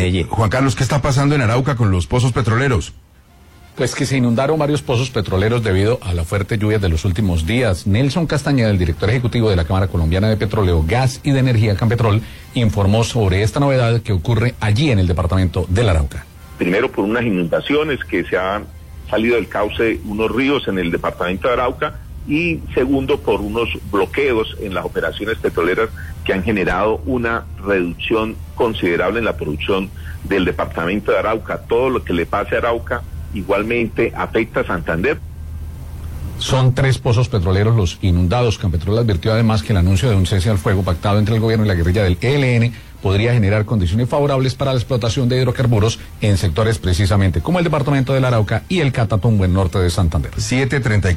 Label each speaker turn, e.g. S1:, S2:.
S1: Medellín.
S2: Juan Carlos, ¿qué está pasando en Arauca con los pozos petroleros?
S3: Pues que se inundaron varios pozos petroleros debido a la fuerte lluvia de los últimos días. Nelson Castañeda, el director ejecutivo de la Cámara Colombiana de Petróleo, Gas y de Energía, Campetrol, informó sobre esta novedad que ocurre allí en el departamento del Arauca.
S4: Primero por unas inundaciones que se han salido del cauce unos ríos en el departamento de Arauca, y segundo por unos bloqueos en las operaciones petroleras que han generado una reducción considerable en la producción del departamento de Arauca. Todo lo que le pase a Arauca igualmente afecta a Santander.
S3: Son 3 pozos petroleros los inundados. Campetrol advirtió además que el anuncio de un cese al fuego pactado entre el gobierno y la guerrilla del ELN podría generar condiciones favorables para la explotación de hidrocarburos en sectores precisamente como el departamento del Arauca y el Catatumbo en norte de Santander.
S2: 7:30.